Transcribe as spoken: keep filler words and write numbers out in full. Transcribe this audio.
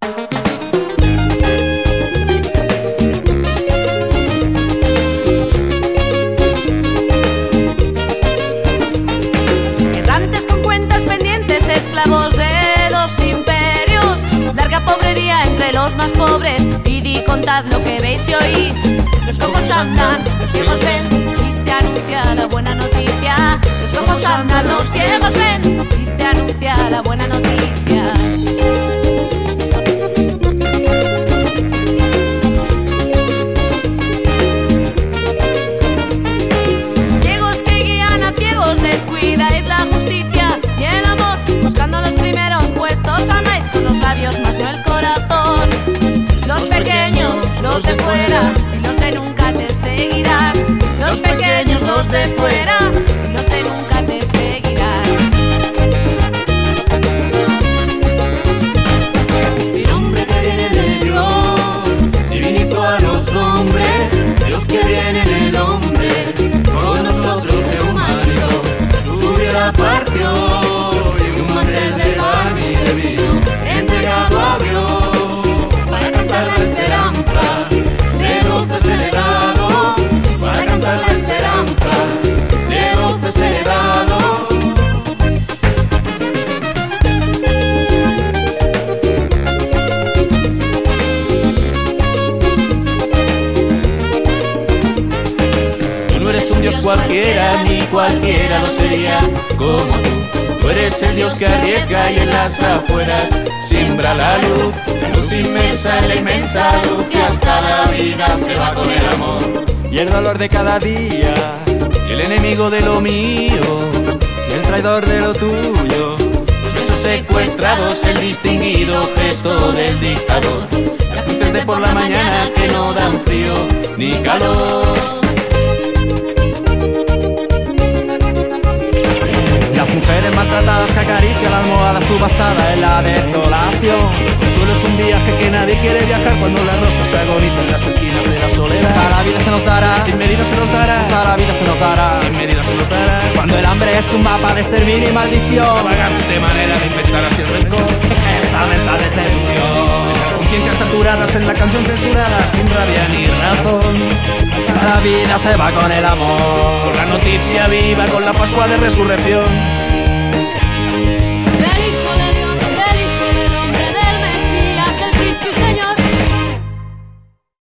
Errantes con cuentas pendientes, esclavos de dos imperios, larga pobrería entre los más pobres. Id y contad lo que veis y oís. Los cojos andan, los ciegos ven, y se anuncia la buena noticia. Los cojos andan, los ciegos ven, y se anuncia la buena noticia. Ciegos que guían a ciegos, descuidáis la justicia y el amor. Buscando los primeros puestos, amáis con los labios más no el corazón. Los pequeños, los de fuera, y los de nunca te seguirán. Los pequeños, los de fuera, y los de nunca te seguirán. El hombre que viene de Dios, divinizó a los hombres. Dios que viene en el hombre, con nosotros se humanizó. Su vida partió, y un mantel de pan y de vino entregado abrió, para cantar la esperanza de los desheredados, para cantar la esperanza de los desheredados. Tú no eres un Dios cualquiera, ni cualquiera lo sería como tú. Tú eres el Dios que arriesga y en las afueras siembra la luz. La luz inmensa, la inmensa luz, y hasta la vida se va con el amor. Y el dolor de cada día, y el enemigo de lo mío, y el traidor de lo tuyo. Los besos secuestrados, el distinguido gesto del dictador. Las cruces de por la mañana que no dan frío ni calor. Las mujeres maltratadas que acarician la almohada subastada en la desolación. Solo es un viaje que nadie quiere viajar, cuando las rosas agonizan en las esquinas de la soledad. A la vida se nos dará, Sin medida se nos dará, a la vida se nos dará. sin medida se nos dará. Cuando el hambre es un mapa de exterminio y maldición, Extravagante manera de inventar así el rencor. esta mental de seducción. Las conciencias saturadas en la canción censurada, sin rabia ni razón. La vida se va con el amor. Con la noticia viva, con la Pascua de Resurrección.